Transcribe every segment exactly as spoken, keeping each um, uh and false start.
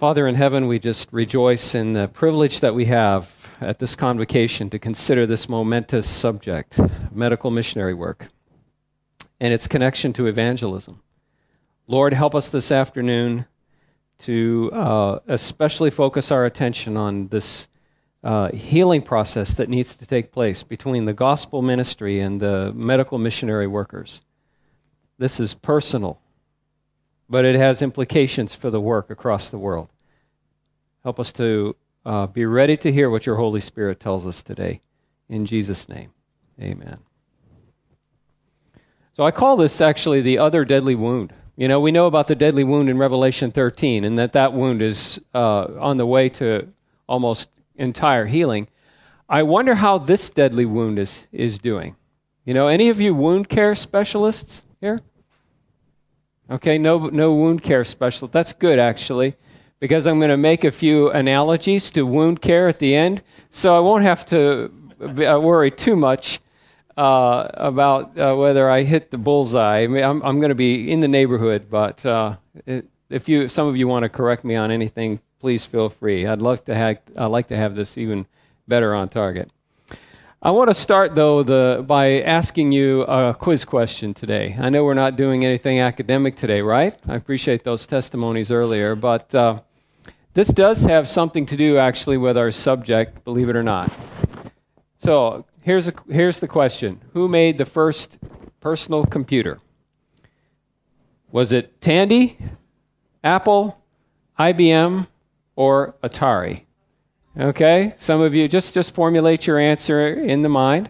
Father in heaven, we just rejoice in the privilege that we have at this convocation to consider this momentous subject, medical missionary work, and its connection to evangelism. Lord, help us this afternoon to uh, especially focus our attention on this uh, healing process that needs to take place between the gospel ministry and the medical missionary workers. This is personal, but it has implications for the work across the world. Help us to uh, be ready to hear what your Holy Spirit tells us today. In Jesus' name, amen. So I call this actually the other deadly wound. You know, we know about the deadly wound in Revelation thirteen, and that that wound is uh, on the way to almost entire healing. I wonder how this deadly wound is, is doing. You know, any of you wound care specialists here? Okay, no, no wound care specialist. That's good, actually, because I'm going to make a few analogies to wound care at the end, so I won't have to worry too much uh, about uh, whether I hit the bullseye. I mean, I'm, I'm going to be in the neighborhood, but uh, it, if you, some of you want to correct me on anything, please feel free. I'd love to have, I'd like to have this even better on target. I want to start, though, the, by asking you a quiz question today. I know we're not doing anything academic today, right? I appreciate those testimonies earlier, but uh, this does have something to do, actually, with our subject, believe it or not. So here's, a, here's the question. Who made the first personal computer? Was it Tandy, Apple, I B M, or Atari? Okay, some of you, just, just formulate your answer in the mind.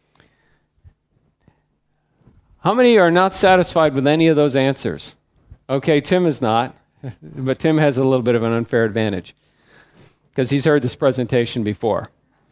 How many are not satisfied with any of those answers? Okay, Tim is not, but Tim has a little bit of an unfair advantage because he's heard this presentation before.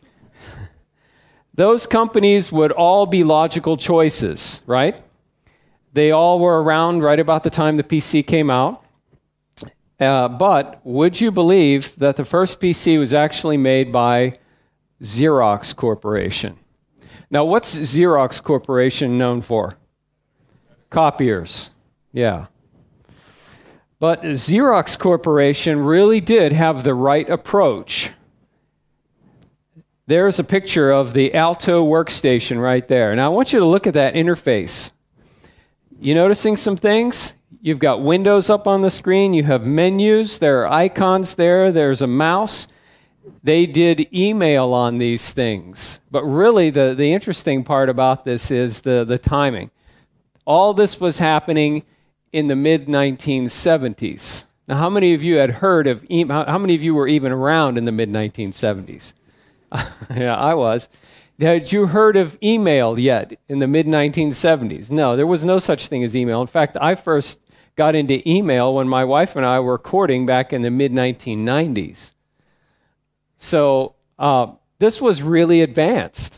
Those companies would all be logical choices, right? They all were around right about the time the P C came out. Uh, but would you believe that the first P C was actually made by Xerox Corporation? Now, what's Xerox Corporation known for? Copiers. Yeah. But Xerox Corporation really did have the right approach. There's a picture of the Alto workstation right there. Now, I want you to look at that interface. You noticing some things? You've got windows up on the screen. You have menus. There are icons there. There's a mouse. They did email on these things. But really, the, the interesting part about this is the, the timing. All this was happening in the mid nineteen seventies. Now, how many of you had heard of e- how many of you were even around in the mid nineteen seventies? Yeah, I was. Had you heard of email yet in the mid nineteen seventies? No, there was no such thing as email. In fact, I first got into email when my wife and I were courting back in the mid nineteen nineties. So uh, this was really advanced.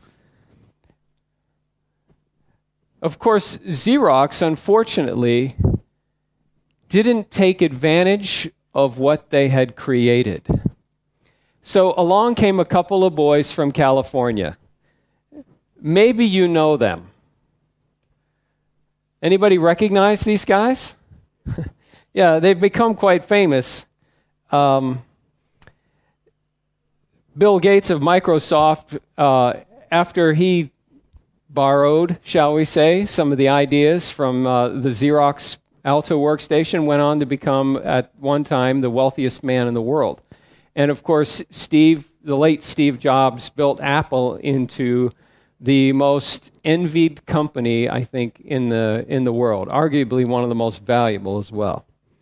Of course, Xerox, unfortunately, didn't take advantage of what they had created. So along came a couple of boys from California. Maybe you know them. Anybody recognize these guys? Yeah, they've become quite famous. Um, Bill Gates of Microsoft, uh, after he borrowed, shall we say, some of the ideas from uh, the Xerox Alto workstation, went on to become, at one time, the wealthiest man in the world. And of course, Steve, the late Steve Jobs, built Apple into the most envied company, I think, in the in the world. Arguably one of the most valuable as well.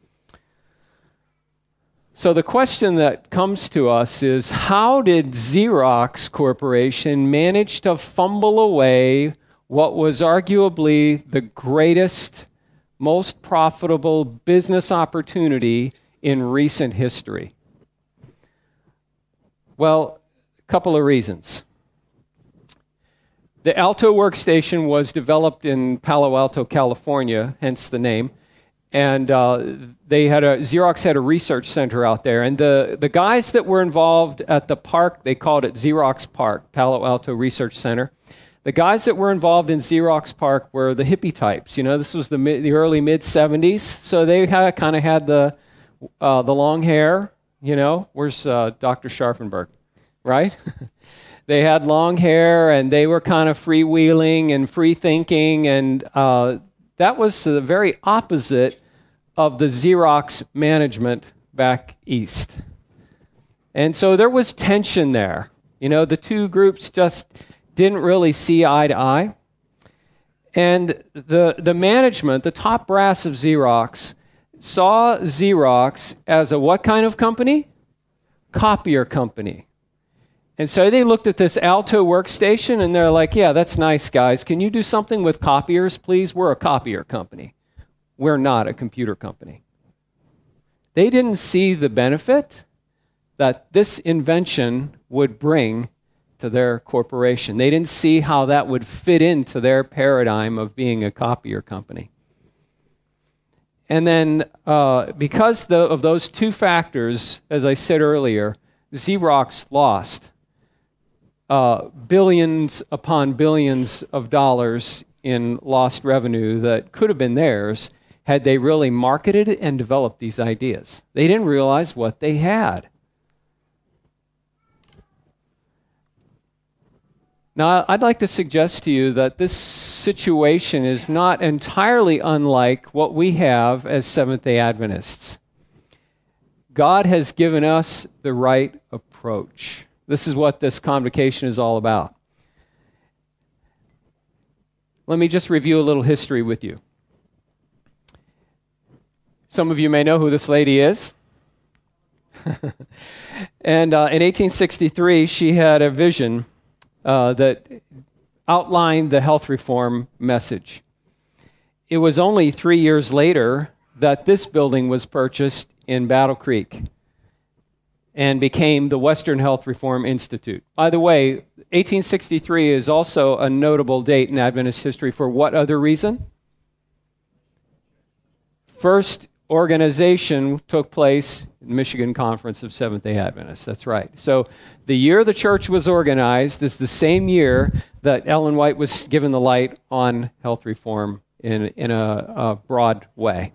So the question that comes to us is, how did Xerox Corporation manage to fumble away what was arguably the greatest, most profitable business opportunity in recent history? Well, a couple of reasons. The Alto workstation was developed in Palo Alto, California, hence the name. And uh, they had a Xerox had a research center out there. And the, the guys that were involved at the park, they called it Xerox Park, Palo Alto Research Center. The guys that were involved in Xerox Park were the hippie types. You know, this was the mid, the early mid seventies. So they kind of had the uh, the long hair, you know, where's uh, Doctor Scharfenberg, right? They had long hair, and they were kind of freewheeling and free-thinking, and uh, that was the very opposite of the Xerox management back east. And so there was tension there. You know, the two groups just didn't really see eye to eye. And the, the management, the top brass of Xerox, saw Xerox as a what kind of company? Copier company. And so they looked at this Alto workstation, and they're like, yeah, that's nice, guys. Can you do something with copiers, please? We're a copier company. We're not a computer company. They didn't see the benefit that this invention would bring to their corporation. They didn't see how that would fit into their paradigm of being a copier company. And then uh, because the, of those two factors, as I said earlier, Xerox lost uh, billions upon billions of dollars in lost revenue that could have been theirs had they really marketed and developed these ideas. They didn't realize what they had. Now, I'd like to suggest to you that this situation is not entirely unlike what we have as Seventh-day Adventists. God has given us the right approach. This is what this convocation is all about. Let me just review a little history with you. Some of you may know who this lady is. And uh, in eighteen sixty-three, she had a vision uh, that outlined the health reform message. It was only three years later that this building was purchased in Battle Creek and became the Western Health Reform Institute. By the way, eighteen sixty-three is also a notable date in Adventist history for what other reason? First organization took place in Michigan Conference of Seventh-day Adventists. That's right. So the year the church was organized is the same year that Ellen White was given the light on health reform in, in a, a broad way.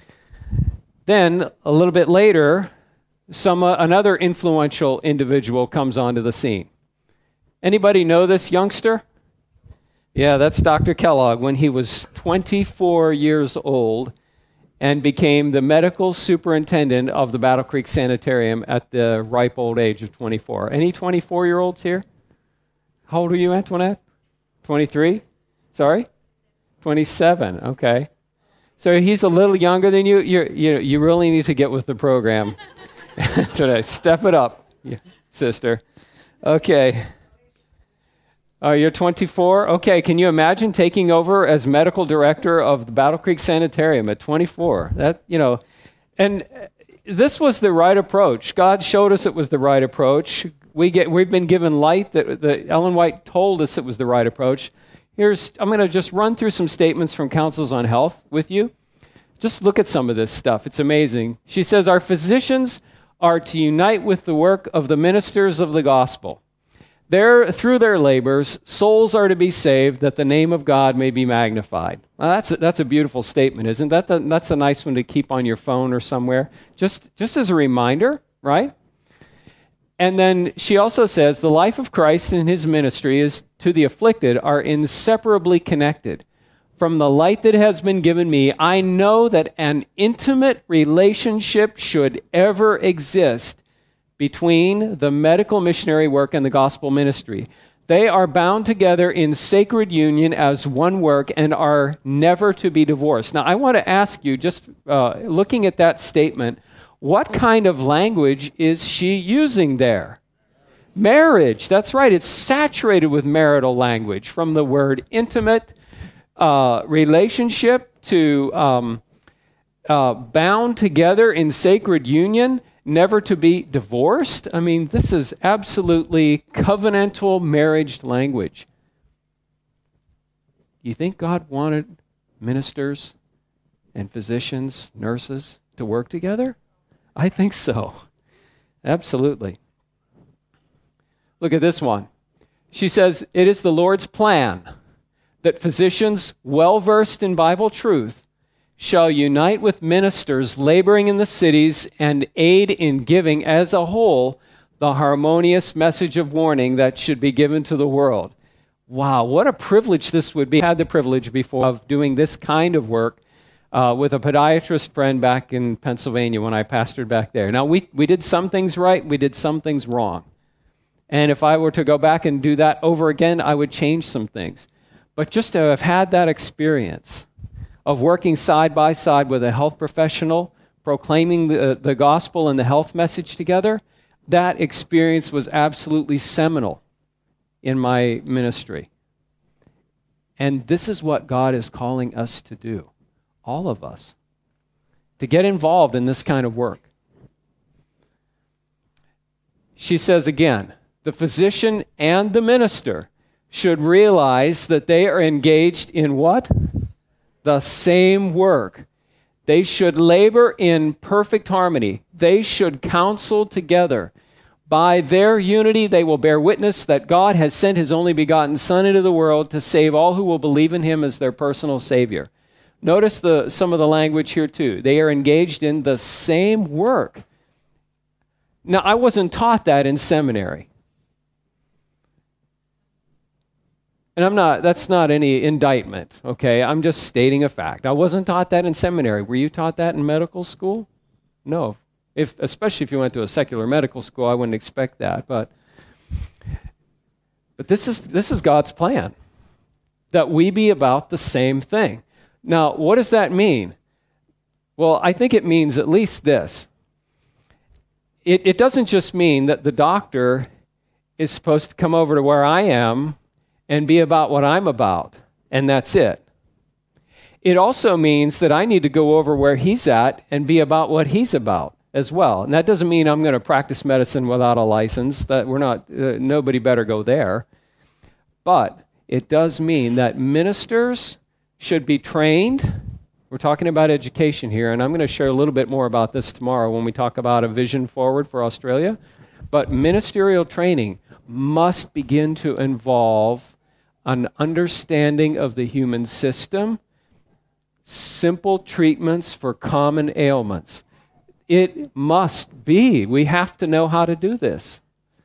Then, a little bit later, some uh, another influential individual comes onto the scene. Anybody know this youngster? Yeah, that's Doctor Kellogg when he was twenty-four years old and became the medical superintendent of the Battle Creek Sanitarium at the ripe old age of twenty-four. Any twenty-four-year-olds here? How old are you, Antoinette? twenty-three? Sorry? twenty-seven, okay. So he's a little younger than you. You you you really need to get with the program today. Step it up, sister. Okay. Oh, you're twenty-four? Okay, can you imagine taking over as medical director of the Battle Creek Sanitarium at twenty-four? That, you know, and this was the right approach. God showed us it was the right approach. We get we've been given light that, that Ellen White told us it was the right approach. Here's, I'm going to just run through some statements from Councils on Health with you. Just look at some of this stuff. It's amazing. She says, our physicians are to unite with the work of the ministers of the gospel. There, through their labors, souls are to be saved that the name of God may be magnified. Well, that's a, that's a beautiful statement, isn't that? The, that's a nice one to keep on your phone or somewhere, just, just as a reminder, right? And then she also says, the life of Christ and his ministry is to the afflicted are inseparably connected. From the light that has been given me, I know that an intimate relationship should ever exist between the medical missionary work and the gospel ministry. They are bound together in sacred union as one work and are never to be divorced. Now, I want to ask you, just uh, looking at that statement, what kind of language is she using there? Marriage, that's right. It's saturated with marital language, from the word intimate, uh, relationship, to um, uh, bound together in sacred union, never to be divorced. I mean, this is absolutely covenantal marriage language. Do you think God wanted ministers and physicians, nurses to work together? I think so. Absolutely. Look at this one. She says, it is the Lord's plan that physicians well-versed in Bible truth shall unite with ministers laboring in the cities and aid in giving as a whole the harmonious message of warning that should be given to the world. Wow, what a privilege this would be. I had the privilege before of doing this kind of work uh, with a podiatrist friend back in Pennsylvania when I pastored back there. Now, we, we did some things right, we did some things wrong. And if I were to go back and do that over again, I would change some things. But just to have had that experience of working side by side with a health professional, proclaiming the, the gospel and the health message together, that experience was absolutely seminal in my ministry. And this is what God is calling us to do, all of us, to get involved in this kind of work. She says again, the physician and the minister should realize that they are engaged in what? The same work. They should labor in perfect harmony. They should counsel together. By their unity, they will bear witness that God has sent his only begotten Son into the world to save all who will believe in him as their personal Savior. Notice the, some of the language here too. They are engaged in the same work. Now, I wasn't taught that in seminary. And I'm not, that's not any indictment, okay? I'm just stating a fact. I wasn't taught that in seminary. Were you taught that in medical school? No. If, especially if you went to a secular medical school, I wouldn't expect that. But, but this is, this is God's plan, that we be about the same thing. Now, what does that mean? Well, I think it means at least this. It, it doesn't just mean that the doctor is supposed to come over to where I am and be about what I'm about, and that's it. It also means that I need to go over where he's at and be about what he's about as well. And that doesn't mean I'm going to practice medicine without a license. That we're not. Uh, nobody better go there. But it does mean that ministers should be trained. We're talking about education here, and I'm going to share a little bit more about this tomorrow when we talk about a vision forward for Australia. But ministerial training must begin to involve an understanding of the human system, simple treatments for common ailments. It must be. We have to know how to do this.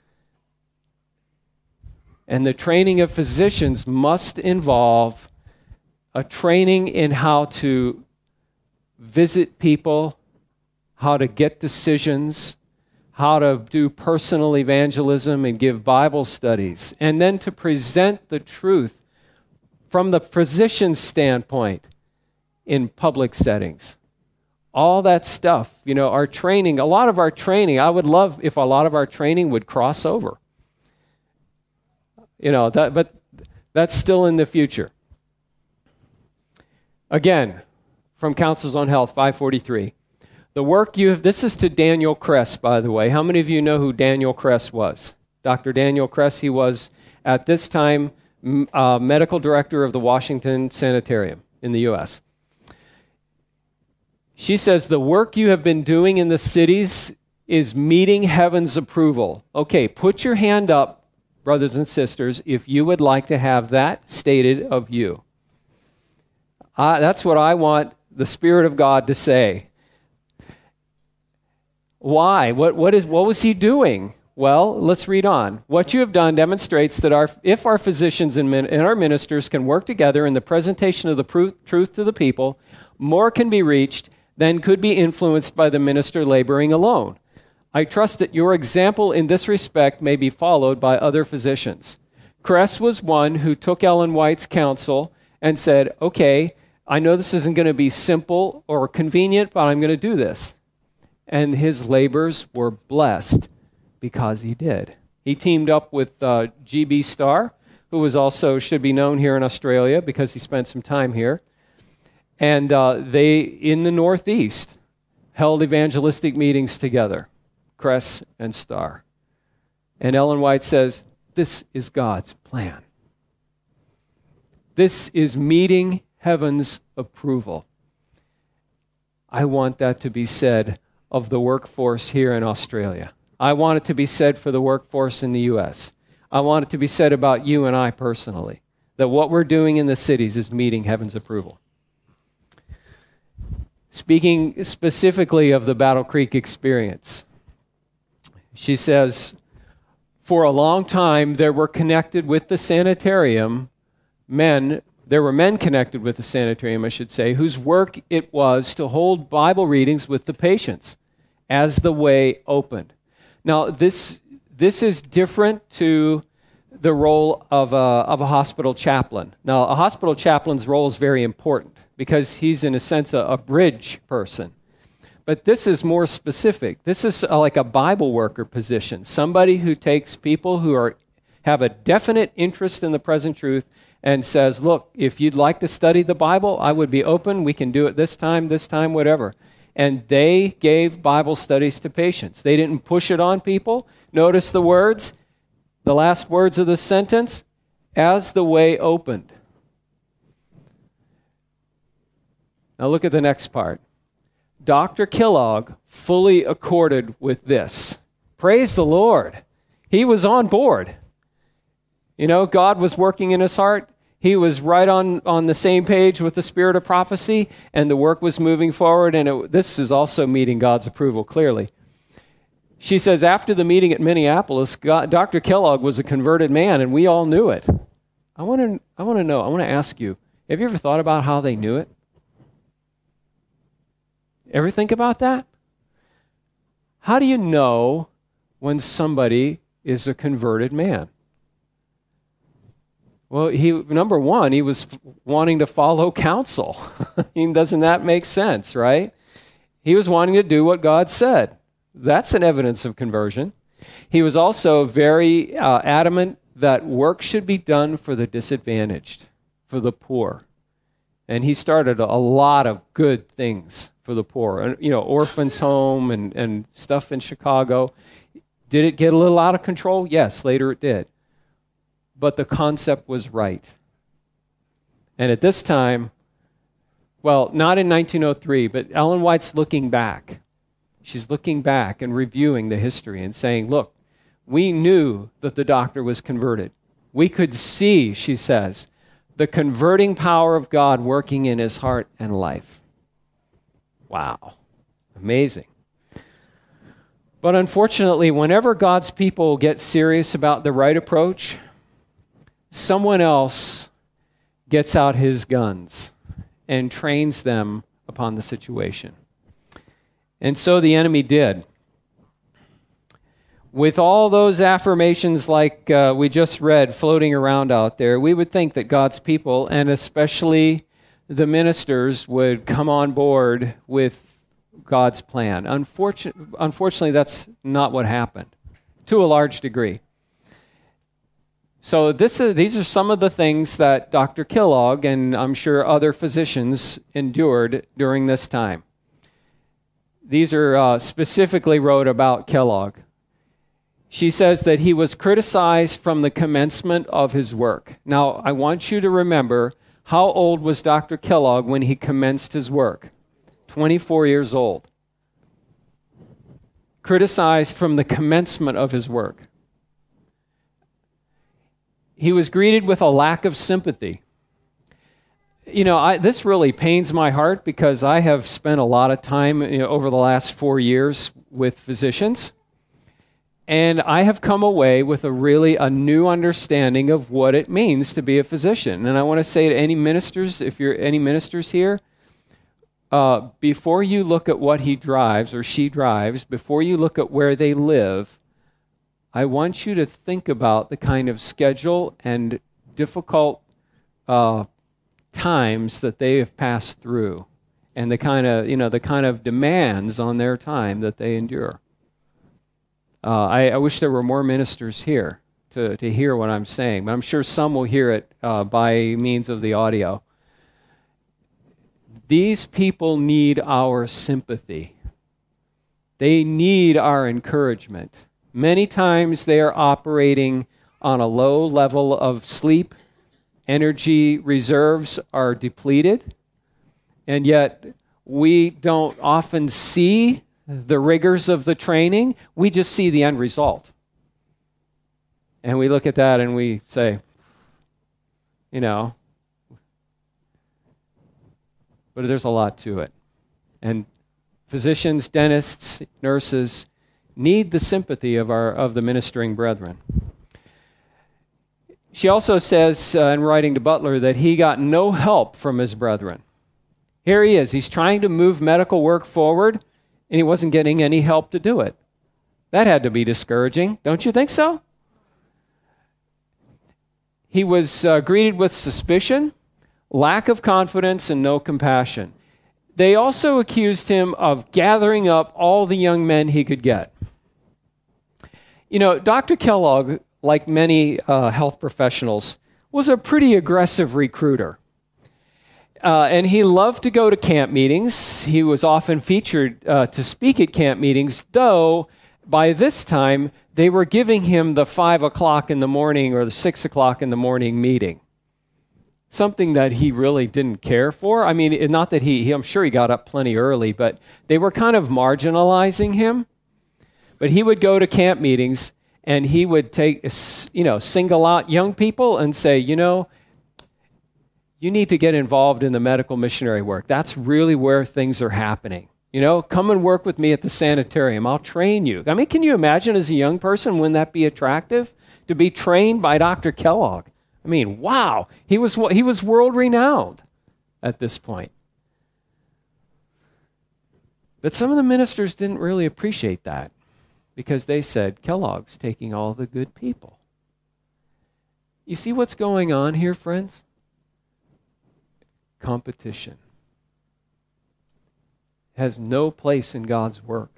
And the training of physicians must involve a training in how to visit people, how to get decisions, how to do personal evangelism and give Bible studies, and then to present the truth from the physician's standpoint in public settings. All that stuff, you know, our training, a lot of our training, I would love if a lot of our training would cross over. You know, that, but that's still in the future. Again, from Counsels on Health, five forty-three. The work you have, this is to Daniel Kress, by the way. How many of you know who Daniel Kress was? Doctor Daniel Kress, he was at this time uh, medical director of the Washington Sanitarium in the U S She says, the work you have been doing in the cities is meeting heaven's approval. Okay, put your hand up, brothers and sisters, if you would like to have that stated of you. Uh, that's what I want the Spirit of God to say. Why? What, what, is, what was he doing? Well, let's read on. What you have done demonstrates that our, if our physicians and, min, and our ministers can work together in the presentation of the pr- truth to the people, more can be reached than could be influenced by the minister laboring alone. I trust that your example in this respect may be followed by other physicians. Kress was one who took Ellen White's counsel and said, okay, I know this isn't going to be simple or convenient, but I'm going to do this. And his labors were blessed because he did. He teamed up with uh, G B Starr, who was also, should be known here in Australia because he spent some time here. And uh, they, in the Northeast, held evangelistic meetings together, Kress and Starr. And Ellen White says, this is God's plan. This is meeting heaven's approval. I want that to be said of the workforce here in Australia. I want it to be said for the workforce in the U S. I want it to be said about you and I personally, that what we're doing in the cities is meeting heaven's approval. speaking specifically of the Battle Creek experience. She says, for a long time, there were connected with the sanitarium men, there were men connected with the sanitarium, I should say, whose work it was to hold Bible readings with the patients as the way opened. Now, this this is different to the role of a, of a hospital chaplain. Now, a hospital chaplain's role is very important because he's, in a sense, a, a bridge person. But this is more specific. This is a, like a Bible worker position, somebody who takes people who are have a definite interest in the present truth and says, look, if you'd like to study the Bible, I would be open. We can do it this time, this time, whatever. And they gave Bible studies to patients. They didn't push it on people. Notice the words, the last words of the sentence, as the way opened. Now look at the next part. Doctor Kellogg fully accorded with this. Praise the Lord. He was on board. You know, God was working in his heart. He was right on, on the same page with the spirit of prophecy, and the work was moving forward, and it, this is also meeting God's approval clearly. She says, after the meeting at Minneapolis, God, Doctor Kellogg was a converted man, and we all knew it. I want to I want to know, I want to ask you, have you ever thought about how they knew it? Ever think about that? How do you know when somebody is a converted man? Well, he number one, he was wanting to follow counsel. I mean, doesn't that make sense, right? He was wanting to do what God said. That's an evidence of conversion. He was also very uh, adamant that work should be done for the disadvantaged, for the poor. And he started a lot of good things for the poor. And, you know, orphans' home and, and stuff in Chicago. Did it get a little out of control? Yes, later it did. But the concept was right. And at this time, well, not in nineteen oh three, but Ellen White's looking back. She's looking back and reviewing the history and saying, look, we knew that the doctor was converted. We could see, she says, the converting power of God working in his heart and life. Wow. Amazing. But unfortunately, whenever God's people get serious about the right approach, someone else gets out his guns and trains them upon the situation. And so the enemy did. With all those affirmations like uh, we just read floating around out there, we would think that God's people, and especially the ministers, would come on board with God's plan. Unfortunately, unfortunately, that's not what happened, to a large degree. So this is, these are some of the things that Doctor Kellogg and I'm sure other physicians endured during this time. These are uh, specifically wrote about Kellogg. She says that he was criticized from the commencement of his work. Now, I want you to remember, how old was Doctor Kellogg when he commenced his work? twenty-four years old. Criticized from the commencement of his work. He was greeted with a lack of sympathy. You know, I, this really pains my heart because I have spent a lot of time, you know, over the last four years with physicians, and I have come away with a really a new understanding of what it means to be a physician. And I want to say to any ministers, if you're any ministers here, uh, before you look at what he drives or she drives, before you look at where they live, I want you to think about the kind of schedule and difficult uh, times that they have passed through, and the kind of you know the kind of demands on their time that they endure. Uh, I, I wish there were more ministers here to to hear what I'm saying, but I'm sure some will hear it uh, by means of the audio. These people need our sympathy. They need our encouragement. Many times they are operating on a low level of sleep. Energy reserves are depleted. And yet we don't often see the rigors of the training. We just see the end result. And we look at that and we say, you know, but there's a lot to it. And physicians, dentists, nurses need the sympathy of our of the ministering brethren. She also says uh, in writing to Butler that he got no help from his brethren. Here he is. He's trying to move medical work forward, and he wasn't getting any help to do it. That had to be discouraging. Don't you think so? He was uh, greeted with suspicion, lack of confidence, and no compassion. They also accused him of gathering up all the young men he could get. You know, Doctor Kellogg, like many uh, health professionals, was a pretty aggressive recruiter. Uh, and he loved to go to camp meetings. He was often featured uh, to speak at camp meetings, though by this time they were giving him the five o'clock in the morning or the six o'clock in the morning meeting. Something that he really didn't care for. I mean, not that he, he, I'm sure he got up plenty early, but they were kind of marginalizing him. But he would go to camp meetings and he would take, you know, single out young people and say, you know, you need to get involved in the medical missionary work. That's really where things are happening. You know, come and work with me at the sanitarium. I'll train you. I mean, can you imagine as a young person, wouldn't that be attractive? To be trained by Doctor Kellogg. I mean, wow. He was, he was world renowned at this point. But some of the ministers didn't really appreciate that because they said, Kellogg's taking all the good people. You see what's going on here, friends? Competition has no place in God's work.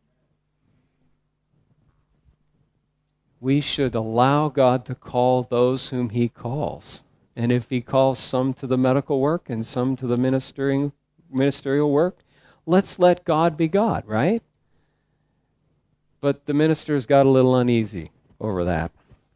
We should allow God to call those whom he calls. And if he calls some to the medical work and some to the ministering, ministerial work, let's let God be God, right? But the ministers got a little uneasy over that.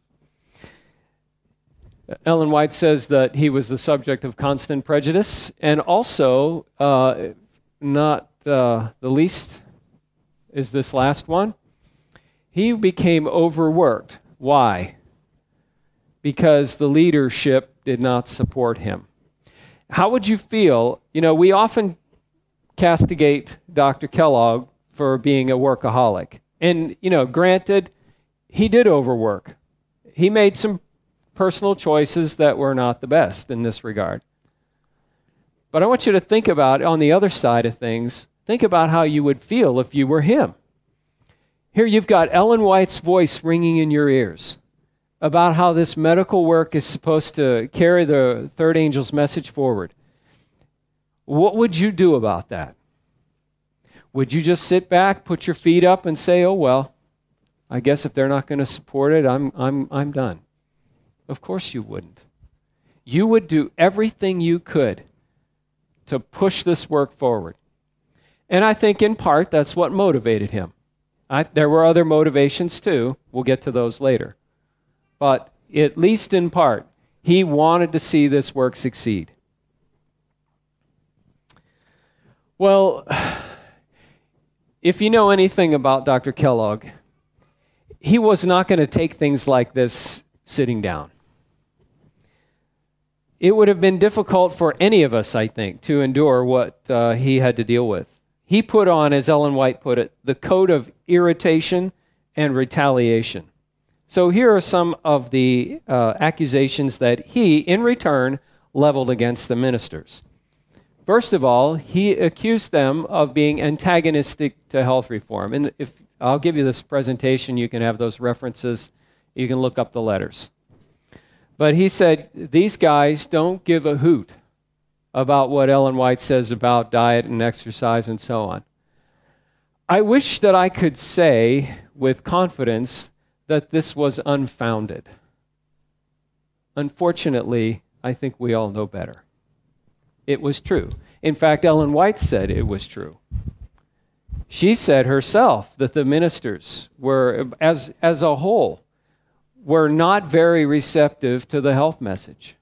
Ellen White says that he was the subject of constant prejudice, and also, uh, not uh, the least is this last one. He became overworked. Why? Because the leadership did not support him. How would you feel? You know, we often castigate Doctor Kellogg for being a workaholic. And, you know, granted, he did overwork. He made some personal choices that were not the best in this regard. But I want you to think about, on the other side of things, think about how you would feel if you were him. Here you've got Ellen White's voice ringing in your ears about how this medical work is supposed to carry the third angel's message forward. What would you do about that? Would you just sit back, put your feet up, and say, oh, well, I guess if they're not going to support it, I'm, I'm, I'm done? Of course you wouldn't. You would do everything you could to push this work forward. And I think in part that's what motivated him. I, there were other motivations too. We'll get to those later. But at least in part, he wanted to see this work succeed. Well, if you know anything about Doctor Kellogg, he was not going to take things like this sitting down. It would have been difficult for any of us, I think, to endure what uh, he had to deal with. He put on, as Ellen White put it, the coat of irritation and retaliation. So here are some of the uh, accusations that he, in return, leveled against the ministers. First of all, he accused them of being antagonistic to health reform. And if I'll give you this presentation, you can have those references. You can look up the letters. But he said, these guys don't give a hoot about what Ellen White says about diet and exercise and so on. I wish that I could say with confidence that this was unfounded. Unfortunately, I think we all know better. It was true. In fact, Ellen White said it was true. She said herself that the ministers were, as, as a whole, were not very receptive to the health message.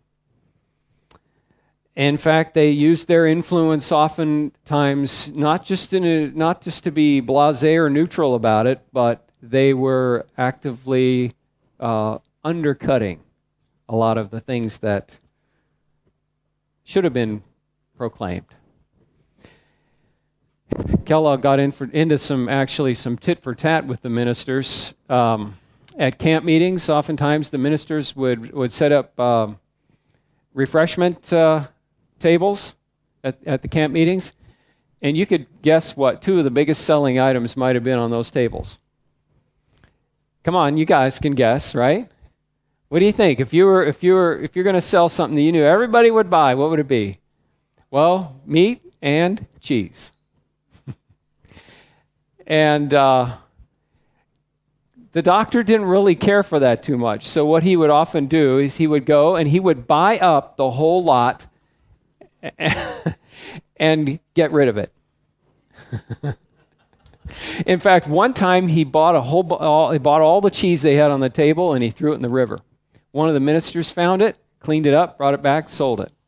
In fact, they used their influence oftentimes not just in a, not just to be blasé or neutral about it, but they were actively uh, undercutting a lot of the things that should have been proclaimed. Kellogg got in for, into some, actually, some tit for tat with the ministers. Um, at camp meetings, oftentimes the ministers would, would set up uh, refreshment uh, tables at, at the camp meetings. And you could guess what two of the biggest selling items might have been on those tables. Come on, you guys can guess, right? What do you think? If you were, if you were, if you're going to sell something that you knew everybody would buy, what would it be? Well, meat and cheese. and uh, the doctor didn't really care for that too much. So what he would often do is he would go and he would buy up the whole lot and get rid of it. In fact, one time he bought a whole, all, he bought all the cheese they had on the table and he threw it in the river. One of the ministers found it, cleaned it up, brought it back, sold it.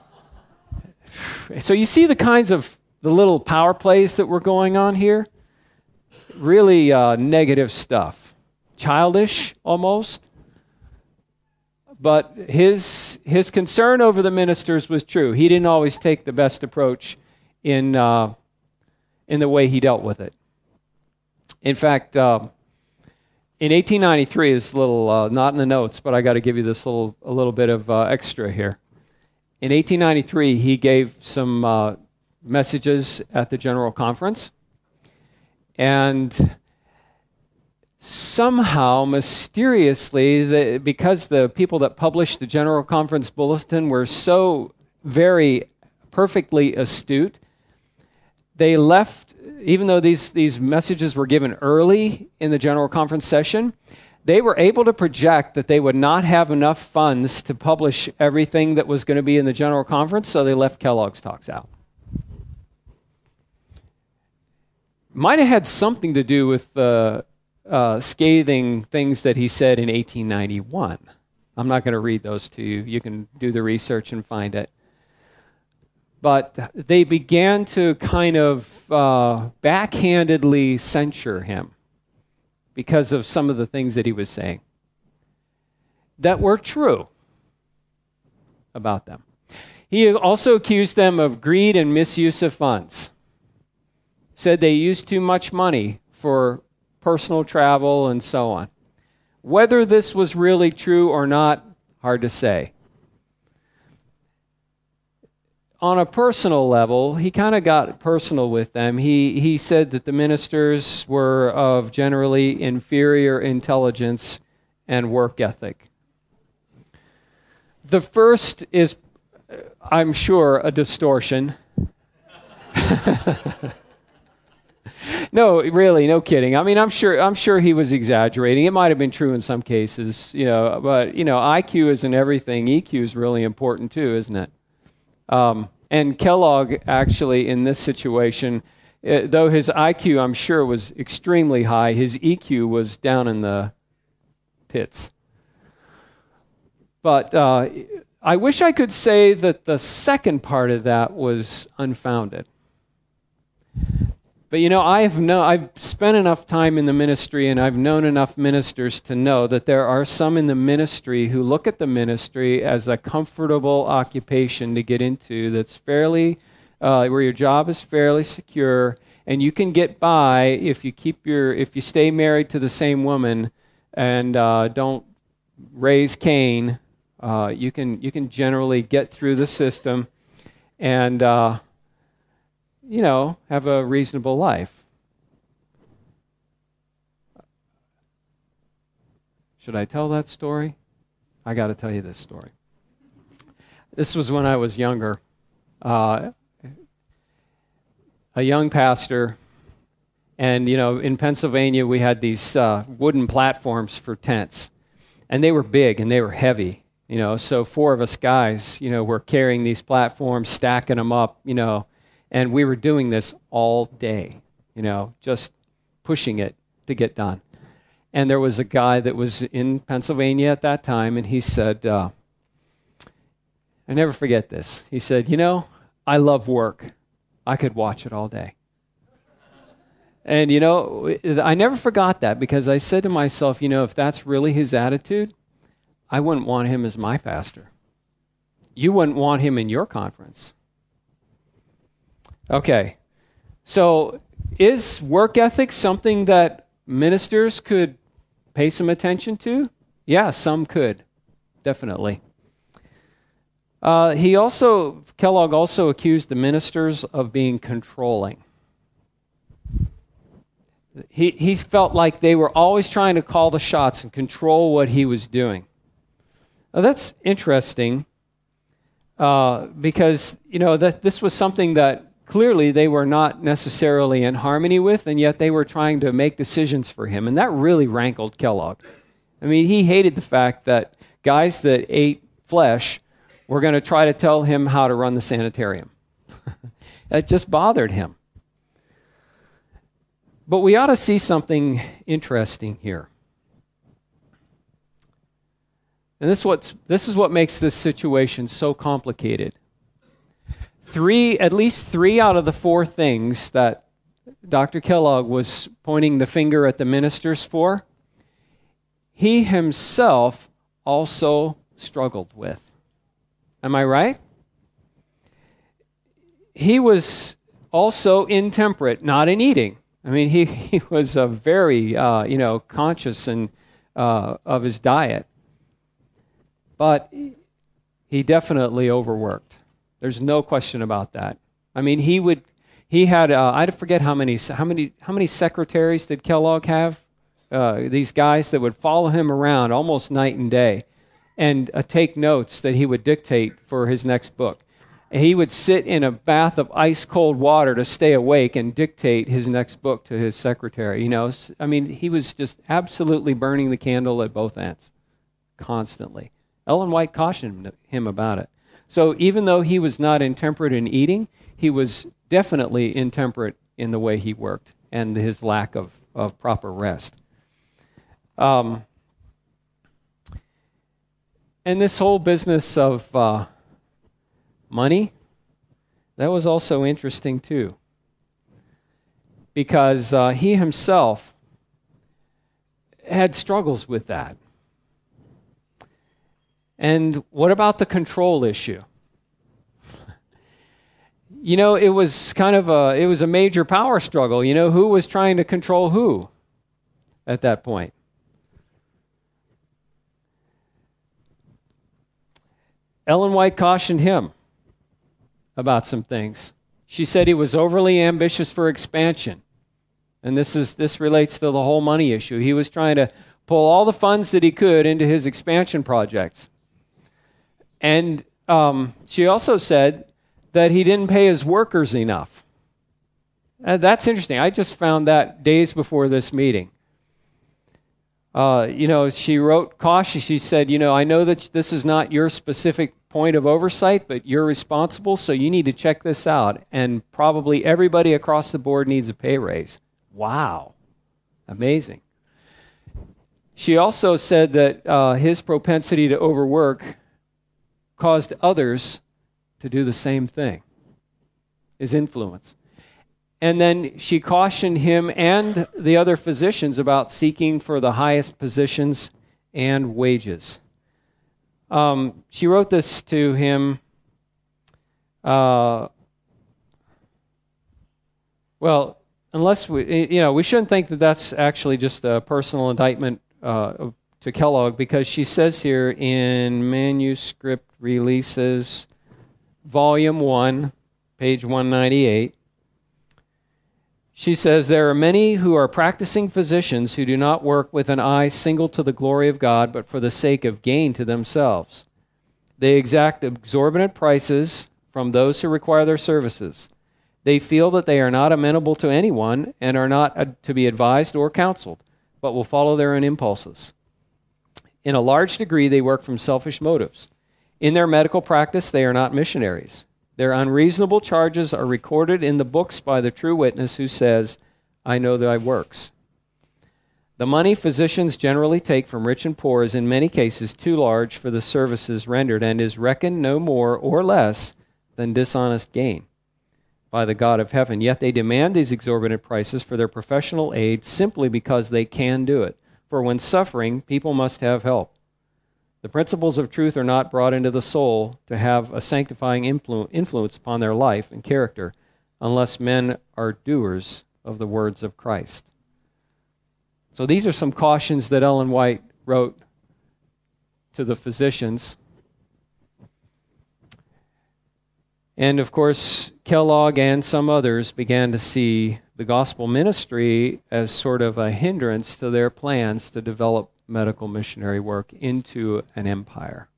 So you see the kinds of the little power plays that were going on here? Really uh, negative stuff. Childish, almost. But his his concern over the ministers was true. He didn't always take the best approach in uh, in the way he dealt with it. In fact, uh, in eighteen ninety-three, this little uh, not in the notes, but I got to give you this little a little bit of uh, extra here. In eighteen ninety-three, he gave some uh, messages at the General Conference, and somehow, mysteriously, the, because the people that published the General Conference Bulletin were so very perfectly astute, they left, even though these, these messages were given early in the General Conference session, they were able to project that they would not have enough funds to publish everything that was going to be in the General Conference, so they left Kellogg's talks out. Might have had something to do with the uh, scathing things that he said in eighteen ninety-one. I'm not going to read those to you. You can do the research and find it. But they began to kind of uh, backhandedly censure him because of some of the things that he was saying that were true about them. He also accused them of greed and misuse of funds. Said they used too much money for personal travel and so on. Whether this was really true or not, hard to say. On a personal level, he kind of got personal with them. He he said that the ministers were of generally inferior intelligence and work ethic. The first is, I'm sure, a distortion. No, really, no kidding. I mean, I'm sure I'm sure he was exaggerating. It might have been true in some cases, you know, but you know, I Q isn't everything. E Q is really important too, isn't it? Um, and Kellogg, actually, in this situation, uh, though his I Q, I'm sure, was extremely high, his E Q was down in the pits. But uh, I wish I could say that the second part of that was unfounded. But you know, I've know I've spent enough time in the ministry and I've known enough ministers to know that there are some in the ministry who look at the ministry as a comfortable occupation to get into that's fairly, uh, where your job is fairly secure and you can get by if you keep your, if you stay married to the same woman and uh, don't raise Cain, uh, you can you can generally get through the system and uh, you know, have a reasonable life. Should I tell that story? I got to tell you this story. This was when I was younger. Uh, a young pastor, and, you know, in Pennsylvania we had these uh, wooden platforms for tents, and they were big and they were heavy, you know, so four of us guys, you know, were carrying these platforms, stacking them up, you know, and we were doing this all day, you know, just pushing it to get done. And there was a guy that was in Pennsylvania at that time, and he said, uh, I never forget this. He said, you know, I love work. I could watch it all day. And, you know, I never forgot that because I said to myself, you know, if that's really his attitude, I wouldn't want him as my pastor. You wouldn't want him in your conference. Okay, So is work ethic something that ministers could pay some attention to? Yeah, some could, definitely. Uh, he also, Kellogg also accused the ministers of being controlling. He, he felt like they were always trying to call the shots and control what he was doing. Now, that's interesting uh, because, you know, that this was something that clearly they were not necessarily in harmony with, and yet they were trying to make decisions for him. And that really rankled Kellogg. I mean, he hated the fact that guys that ate flesh were going to try to tell him how to run the sanitarium. That just bothered him. But we ought to see something interesting here. And this, what's, this is what makes this situation so complicated. Three, at least three out of the four things that Doctor Kellogg was pointing the finger at the ministers for, he himself also struggled with. Am I right? He was also intemperate, not in eating. I mean, he, he was a very, uh, you know, conscious and uh, of his diet. But he definitely overworked. There's no question about that. I mean, he would, he had, uh, I forget how many, how many, how many secretaries did Kellogg have? Uh, these guys that would follow him around almost night and day and uh, take notes that he would dictate for his next book. And he would sit in a bath of ice-cold water to stay awake and dictate his next book to his secretary. You know, I mean, he was just absolutely burning the candle at both ends, constantly. Ellen White cautioned him about it. So even though he was not intemperate in eating, he was definitely intemperate in the way he worked and his lack of, of proper rest. Um, and this whole business of uh, money, that was also interesting too. Because uh, he himself had struggles with that. And what about the control issue? You know, it was kind of a, it was a major power struggle. You know, who was trying to control who at that point? Ellen White cautioned him about some things. She said he was overly ambitious for expansion. And this is this relates to the whole money issue. He was trying to pull all the funds that he could into his expansion projects. And um, she also said that he didn't pay his workers enough. And that's interesting. I just found that days before this meeting. Uh, you know, she wrote caution. She said, you know, I know that this is not your specific point of oversight, but you're responsible, so you need to check this out. And probably everybody across the board needs a pay raise. Wow. Amazing. She also said that uh, his propensity to overwork caused others to do the same thing, his influence. And then she cautioned him and the other physicians about seeking for the highest positions and wages. Um, she wrote this to him, uh, well, unless we, you know, we shouldn't think that that's actually just a personal indictment uh, to Kellogg, because she says here in Manuscript Releases, Volume one, page one ninety-eight, she says, there are many who are practicing physicians who do not work with an eye single to the glory of God, but for the sake of gain to themselves. They exact exorbitant prices from those who require their services. They feel that they are not amenable to anyone and are not to be advised or counseled, but will follow their own impulses. In a large degree, they work from selfish motives. In their medical practice, they are not missionaries. Their unreasonable charges are recorded in the books by the true witness who says, I know thy works. The money physicians generally take from rich and poor is in many cases too large for the services rendered and is reckoned no more or less than dishonest gain by the God of heaven. Yet they demand these exorbitant prices for their professional aid simply because they can do it. For when suffering, people must have help. The principles of truth are not brought into the soul to have a sanctifying influ- influence upon their life and character. unless men are doers of the words of Christ. So these are some cautions that Ellen White wrote to the physicians. And of course, Kellogg and some others began to see the gospel ministry as sort of a hindrance to their plans to develop medical missionary work into an empire.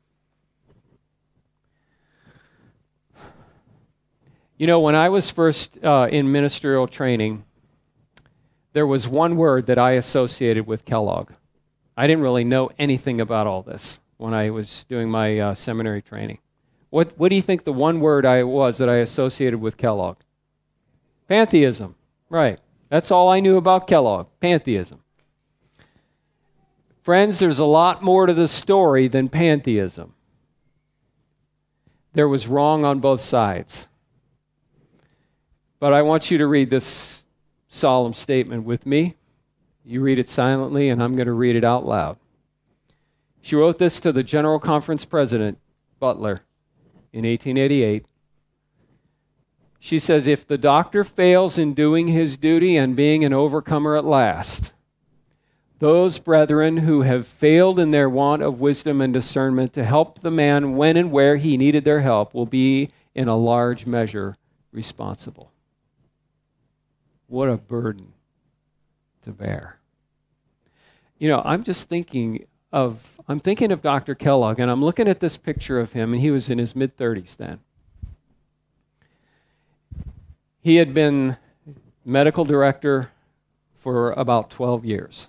You know, when I was first uh, in ministerial training, there was one word that I associated with Kellogg. I didn't really know anything about all this when I was doing my uh, seminary training. What, what do you think the one word I was that I associated with Kellogg? Pantheism. Right. That's all I knew about Kellogg, pantheism. Friends, there's a lot more to the story than pantheism. There was wrong on both sides. But I want you to read this solemn statement with me. You read it silently, and I'm going to read it out loud. She wrote this to the General Conference President, Butler, in eighteen eighty-eight. She says, if the doctor fails in doing his duty and being an overcomer at last, those brethren who have failed in their want of wisdom and discernment to help the man when and where he needed their help will be in a large measure responsible. What a burden to bear. You know, I'm just thinking of, I'm thinking of Doctor Kellogg, and I'm looking at this picture of him, and he was in his mid-thirties then. He had been medical director for about twelve years.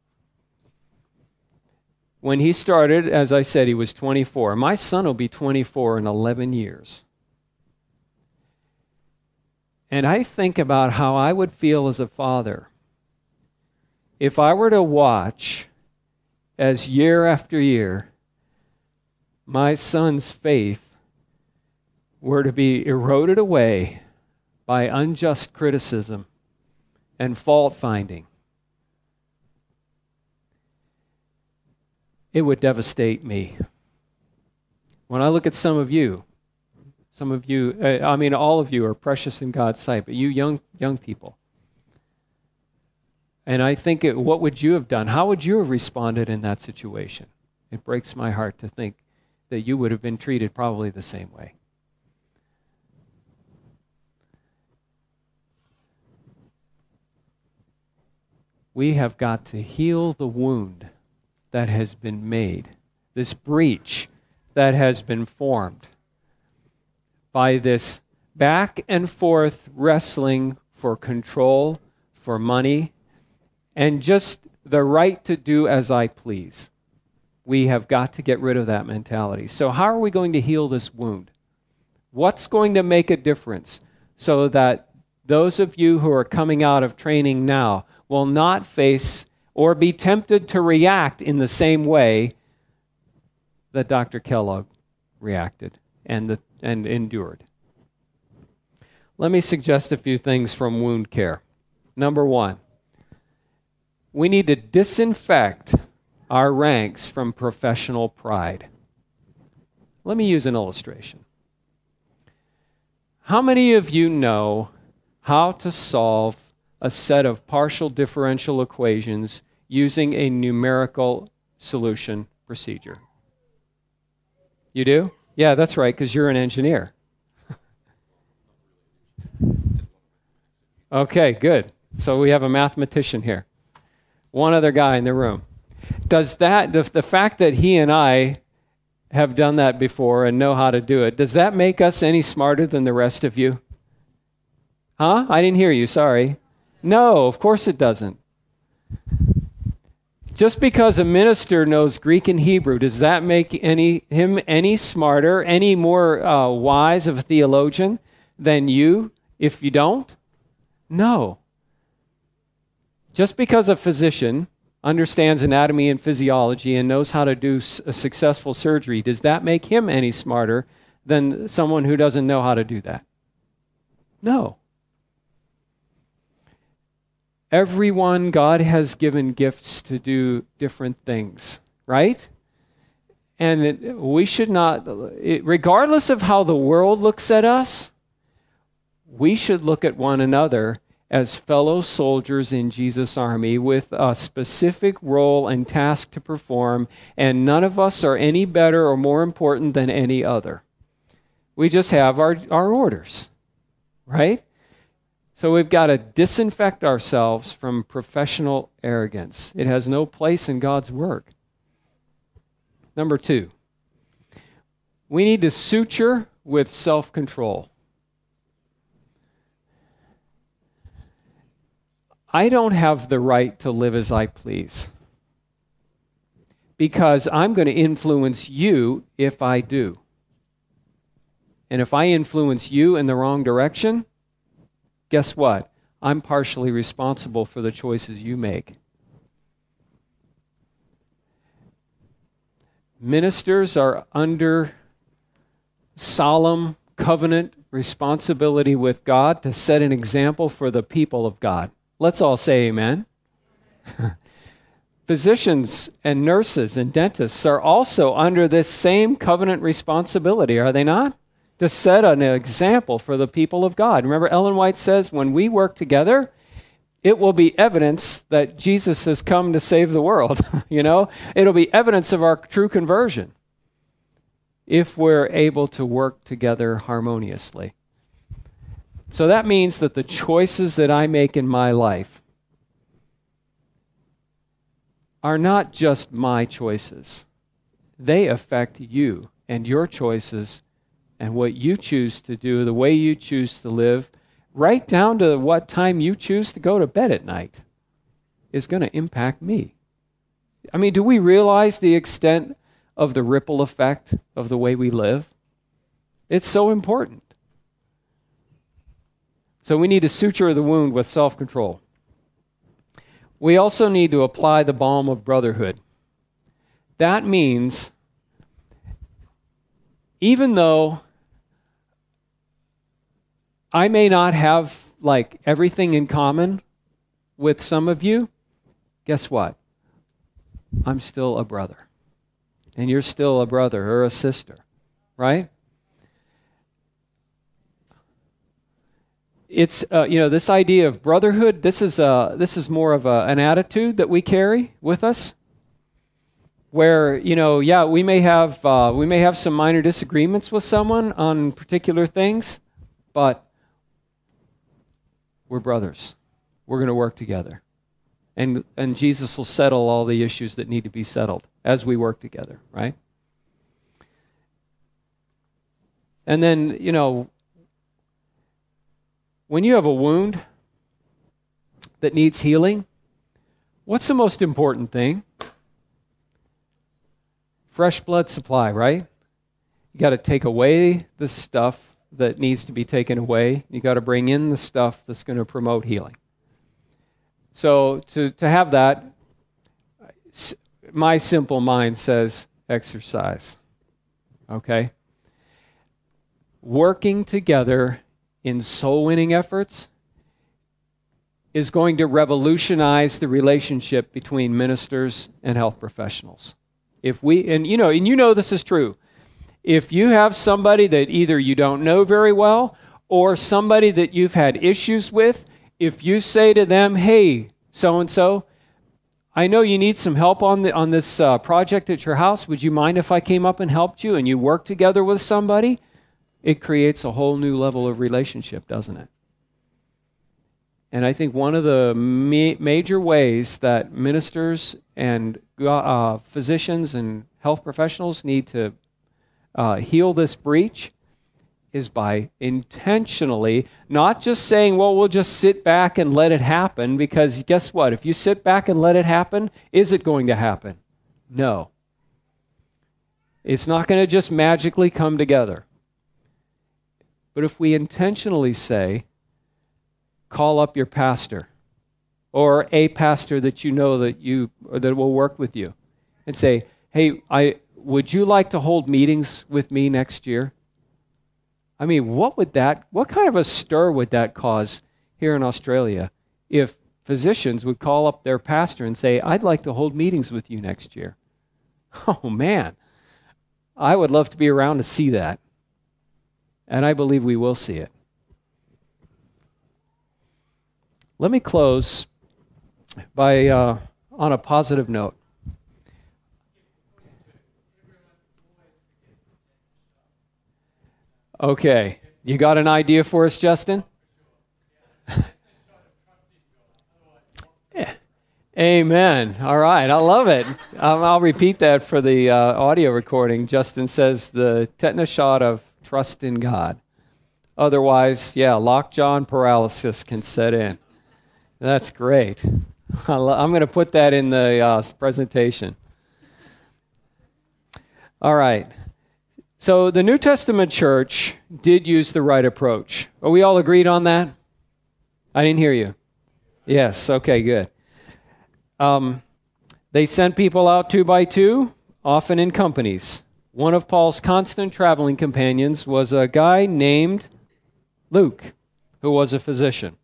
When he started, as I said, he was twenty-four. My son will be twenty-four in eleven years. And I think about how I would feel as a father if I were to watch as year after year my son's faith were to be eroded away by unjust criticism and fault-finding. It would devastate me. When I look at some of you, some of you, uh, I mean, all of you are precious in God's sight, but you young young people. And I think, it, what would you have done? How would you have responded in that situation? It breaks my heart to think that you would have been treated probably the same way. We have got to heal the wound that has been made, this breach that has been formed by this back and forth wrestling for control, for money, and just the right to do as I please. We have got to get rid of that mentality. So how are we going to heal this wound? What's going to make a difference so that those of you who are coming out of training now will not face or be tempted to react in the same way that Doctor Kellogg reacted and, the, and endured? Let me suggest a few things from wound care. Number one, we need to disinfect our ranks from professional pride. Let me use an illustration. How many of you know how to solve a set of partial differential equations using a numerical solution procedure? You do? Yeah, that's right, because you're an engineer. Okay, good. So we have a mathematician here. One other guy in the room. Does that, the, the fact that he and I have done that before and know how to do it, does that make us any smarter than the rest of you? Huh? I didn't hear you, sorry. No, of course it doesn't. Just because a minister knows Greek and Hebrew, does that make any him any smarter, any more uh, wise of a theologian than you if you don't? No. Just because a physician understands anatomy and physiology and knows how to do a successful surgery, does that make him any smarter than someone who doesn't know how to do that? No. Everyone, God has given gifts to do different things, right? And it, we should not, it, regardless of how the world looks at us, we should look at one another as fellow soldiers in Jesus' army with a specific role and task to perform, and none of us are any better or more important than any other. We just have our, our orders, right? So we've got to disinfect ourselves from professional arrogance. It has no place in God's work. Number two, we need to suture with self-control. I don't have the right to live as I please because I'm going to influence you if I do. And if I influence you in the wrong direction, guess what? I'm partially responsible for the choices you make. Ministers are under solemn covenant responsibility with God to set an example for the people of God. Let's all say amen. Physicians and nurses and dentists are also under this same covenant responsibility, are they not? To set an example for the people of God. Remember, Ellen White says, when we work together, it will be evidence that Jesus has come to save the world. You know, it'll be evidence of our true conversion if we're able to work together harmoniously. So that means that the choices that I make in my life are not just my choices. They affect you and your choices and what you choose to do, the way you choose to live, right down to what time you choose to go to bed at night is going to impact me. I mean, do we realize the extent of the ripple effect of the way we live? It's so important. So we need to suture the wound with self-control. We also need to apply the balm of brotherhood. That means, even though I may not have like everything in common with some of you, guess what? I'm still a brother. And you're still a brother or a sister, right? It's, uh, you know, this idea of brotherhood, this is, uh, this is more of a, an attitude that we carry with us. Where, you know, yeah, we may have uh, we may have some minor disagreements with someone on particular things, but we're brothers. We're going to work together. And and Jesus will settle all the issues that need to be settled as we work together, right? And then, you know, when you have a wound that needs healing, what's the most important thing? Fresh blood supply, right? You got to take away the stuff that needs to be taken away. You got to bring in the stuff that's going to promote healing. So to, to have that, my simple mind says exercise. Okay? Working together in soul-winning efforts is going to revolutionize the relationship between ministers and health professionals. If we, and you know, and you know this is true. If you have somebody that either you don't know very well or somebody that you've had issues with, if you say to them, hey, so-and-so, I know you need some help on the, on this uh, project at your house. Would you mind if I came up and helped you? And you work together with somebody, it creates a whole new level of relationship, doesn't it? And I think one of the ma- major ways that ministers and uh, physicians and health professionals need to uh, heal this breach is by intentionally not just saying, well, we'll just sit back and let it happen, because guess what? If you sit back and let it happen, is it going to happen? No. It's not going to just magically come together. But if we intentionally say, call up your pastor or a pastor that you know that you or that will work with you and say, hey, I would you like to hold meetings with me next year? I mean, what would that, what kind of a stir would that cause here in Australia if physicians would call up their pastor and say, I'd like to hold meetings with you next year? Oh, man. I would love to be around to see that. And I believe we will see it. Let me close by uh, on a positive note. Okay, you got an idea for us, Justin? Amen. All right, I love it. Um, I'll repeat that for the uh, audio recording. Justin says the tetanus shot of trust in God. Otherwise, yeah, lockjaw and paralysis can set in. That's great. I'm going to put that in the uh, presentation. All right. So the New Testament church did use the right approach. Are we all agreed on that? I didn't hear you. Yes. Okay, good. Um, they sent people out two by two, often in companies. One of Paul's constant traveling companions was a guy named Luke, who was a physician.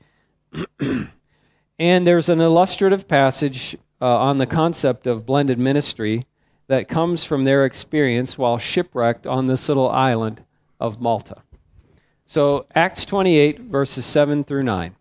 And there's an illustrative passage uh, on the concept of blended ministry that comes from their experience while shipwrecked on this little island of Malta. So Acts twenty-eight, verses seven through nine.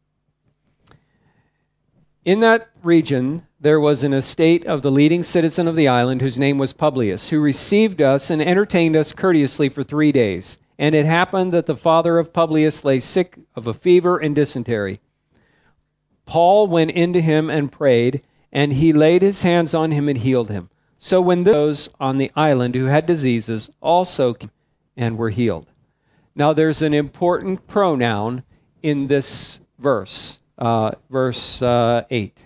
In that region, there was an estate of the leading citizen of the island whose name was Publius, who received us and entertained us courteously for three days. And it happened that the father of Publius lay sick of a fever and dysentery. Paul went into him and prayed, and he laid his hands on him and healed him. So when those on the island who had diseases also came and were healed. Now there's an important pronoun in this verse, uh, verse uh, eight.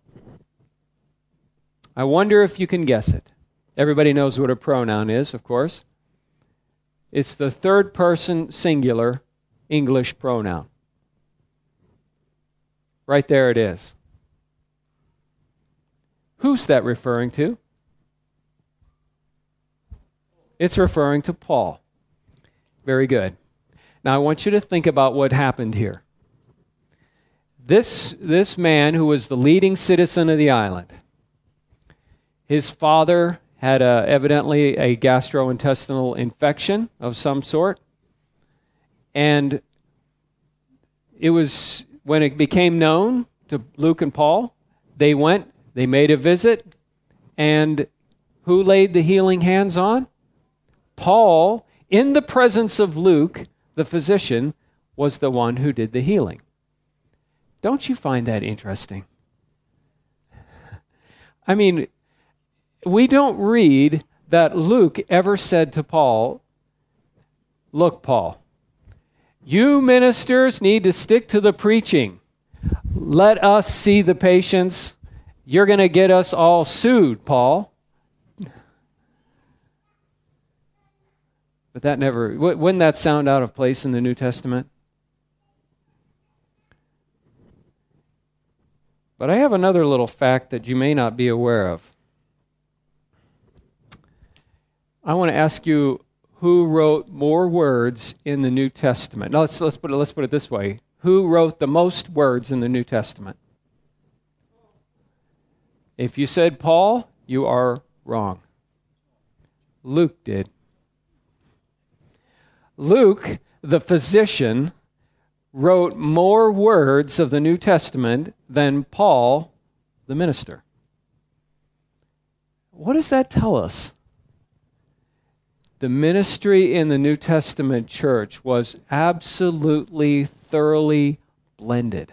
I wonder if you can guess it. Everybody knows what a pronoun is, of course. It's the third person singular English pronoun. Right there it is. Who's that referring to? It's referring to Paul. Very good. Now I want you to think about what happened here. This, this man who was the leading citizen of the island, his father had a, evidently a gastrointestinal infection of some sort, and it was when it became known to Luke and Paul, they went, they made a visit, and who laid the healing hands on? Paul, in the presence of Luke, the physician, was the one who did the healing. Don't you find that interesting? I mean, we don't read that Luke ever said to Paul, "Look, Paul, you ministers need to stick to the preaching. Let us see the patients. You're going to get us all sued, Paul." But that never, wouldn't that sound out of place in the New Testament? But I have another little fact that you may not be aware of. I want to ask you, who wrote more words in the New Testament? No, let's, let's, put it, let's put it this way. Who wrote the most words in the New Testament? If you said Paul, you are wrong. Luke did. Luke, the physician, wrote more words of the New Testament than Paul, the minister. What does that tell us? The ministry in the New Testament church was absolutely, thoroughly blended.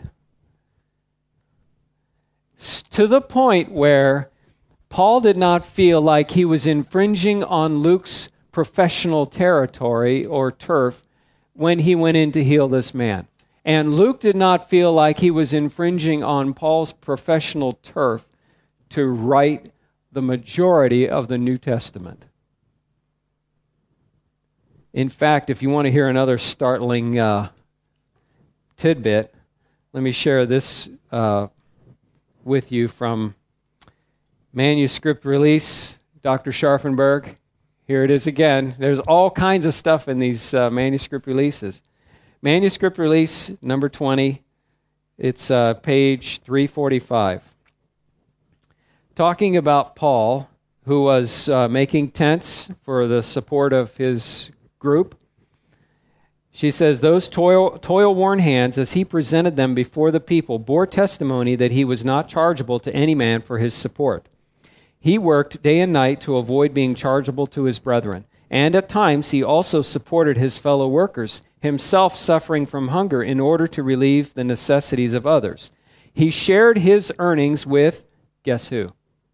To the point where Paul did not feel like he was infringing on Luke's professional territory or turf when he went in to heal this man. And Luke did not feel like he was infringing on Paul's professional turf to write the majority of the New Testament. In fact, if you want to hear another startling uh, tidbit, let me share this uh, with you from Manuscript Release, Doctor Scharfenberg. Here it is again. There's all kinds of stuff in these uh, manuscript releases. Manuscript Release number twenty, it's uh, page three forty-five. Talking about Paul, who was uh, making tents for the support of his group. She says, those toil, toil-worn hands, as he presented them before the people, bore testimony that he was not chargeable to any man for his support. He worked day and night to avoid being chargeable to his brethren, and at times he also supported his fellow workers, himself suffering from hunger in order to relieve the necessities of others. He shared his earnings with, guess who?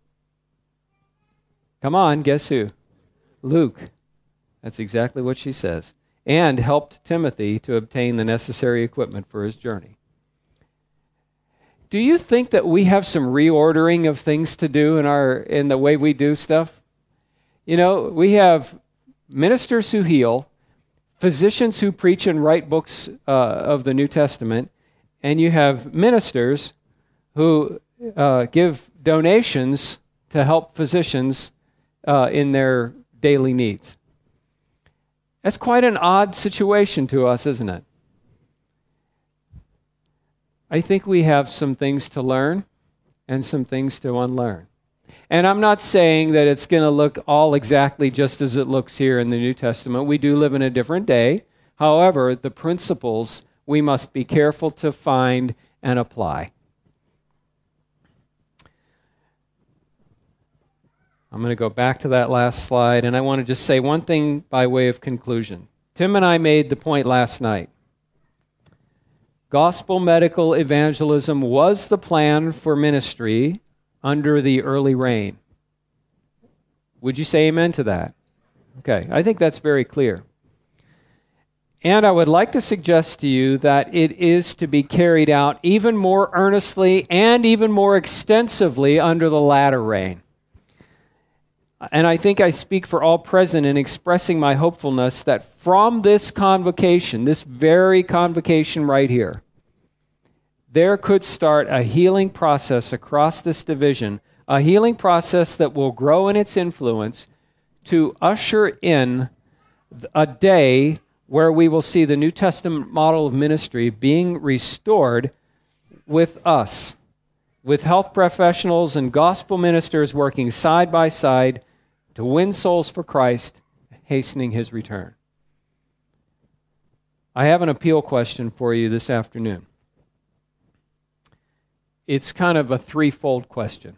Come on, guess who? Luke. That's exactly what she says. And helped Timothy to obtain the necessary equipment for his journey. Do you think that we have some reordering of things to do in our in the way we do stuff? You know, we have ministers who heal, physicians who preach and write books uh, of the New Testament, and you have ministers who uh, give donations to help physicians uh, in their daily needs. That's quite an odd situation to us, isn't it? I think we have some things to learn and some things to unlearn. And I'm not saying that it's going to look all exactly just as it looks here in the New Testament. We do live in a different day. However, the principles we must be careful to find and apply. I'm going to go back to that last slide, and I want to just say one thing by way of conclusion. Tim and I made the point last night. Gospel medical evangelism was the plan for ministry under the early reign. Would you say amen to that? Okay, I think that's very clear. And I would like to suggest to you that it is to be carried out even more earnestly and even more extensively under the latter reign. And I think I speak for all present in expressing my hopefulness that from this convocation, this very convocation right here, there could start a healing process across this division, a healing process that will grow in its influence to usher in a day where we will see the New Testament model of ministry being restored with us, with health professionals and gospel ministers working side by side to win souls for Christ, hastening his return. I have an appeal question for you this afternoon. It's kind of a threefold question.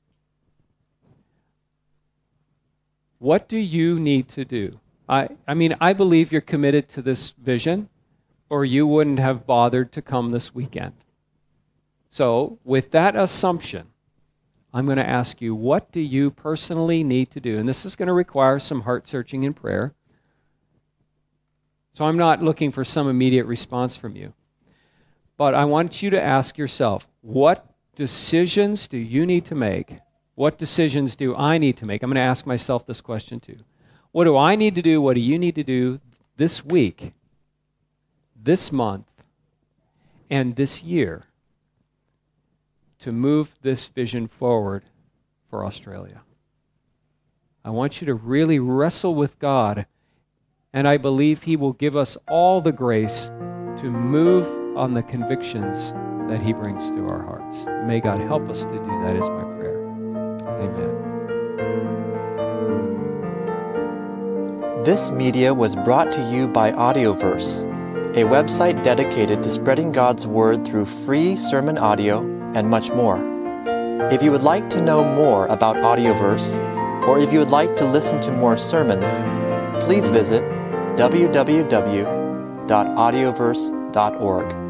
What do you need to do? I, I mean, I believe you're committed to this vision, or you wouldn't have bothered to come this weekend. So, with that assumption, I'm going to ask you, what do you personally need to do? And this is going to require some heart searching and prayer. So I'm not looking for some immediate response from you. But I want you to ask yourself, what decisions do you need to make? What decisions do I need to make? I'm going to ask myself this question too. What do I need to do? What do you need to do this week, this month, and this year to move this vision forward for Australia? I want you to really wrestle with God, and I believe He will give us all the grace to move on the convictions that He brings to our hearts. May God help us to do that is my prayer. Amen. This media was brought to you by Audioverse, a website dedicated to spreading God's Word through free sermon audio and much more. If you would like to know more about Audioverse, or if you would like to listen to more sermons, please visit w w w dot audioverse dot org.